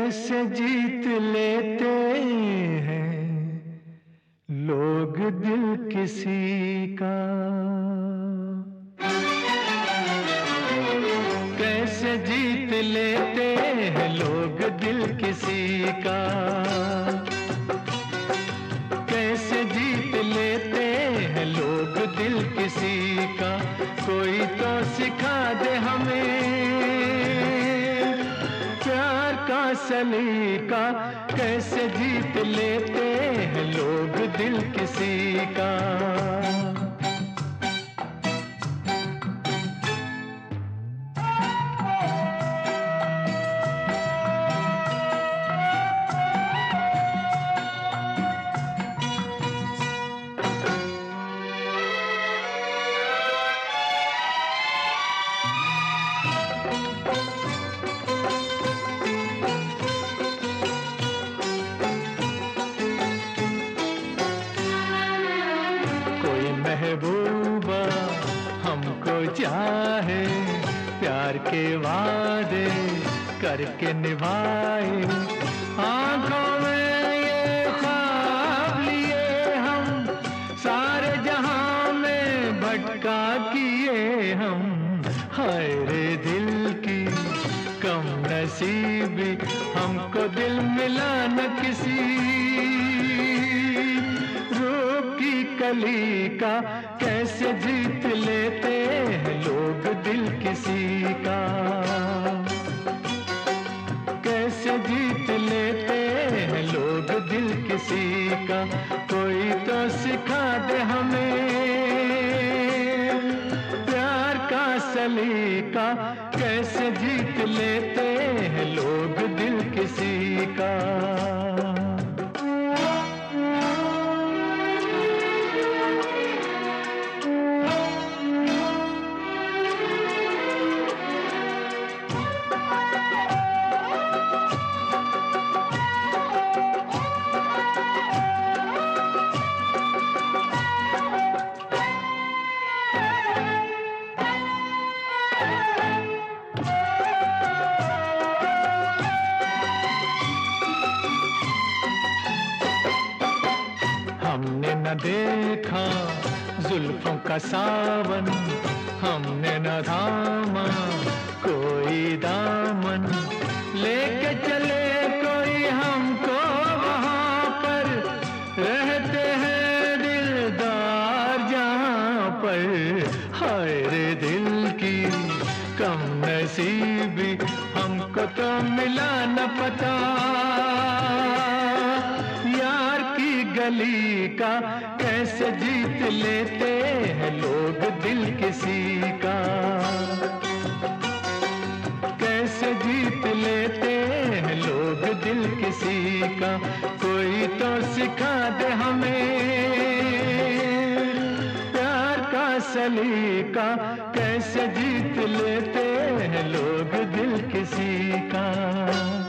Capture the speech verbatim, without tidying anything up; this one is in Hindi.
कैसे जीत लेते हैं लोग दिल किसी का, कैसे जीत लेते हैं लोग दिल किसी का, कैसे जीत लेते हैं लोग दिल किसी का। कोई तो सिखा दे हमें प्यार का सलीका, कैसे जीत लेते हैं लोग दिल किसी का। महबूबा हमको चाहे, प्यार के वादे करके निभाए, आंखों में ये ख्वाब लिए हम, सारे जहां में भटका किए हम। हाय रे दिल की कम नसीबी, हमको दिल मिला न किसी कली का, कैसे जीत लेते हैं लोग दिल किसी का, कैसे जीत लेते हैं लोग दिल किसी का। कोई तो सिखा दे हमें प्यार का सलीका, कैसे जीत लेते हैं लोग दिल किसी का। हमने न देखा जुल्फों का सावन, हमने न थामा कोई दामन, लेके चले कोई हमको वहां पर, रहते हैं दिलदार जहां पर। हाय रे दिल की कम नसीबी, हमको तो मिला न पता यार की गली का, कैसे जीत लेते हैं लोग दिल किसी का, कैसे जीत लेते हैं लोग दिल किसी का। कोई तो सिखा दे हमें प्यार का सलीका, कैसे जीत लेते हैं लोग दिल किसी का।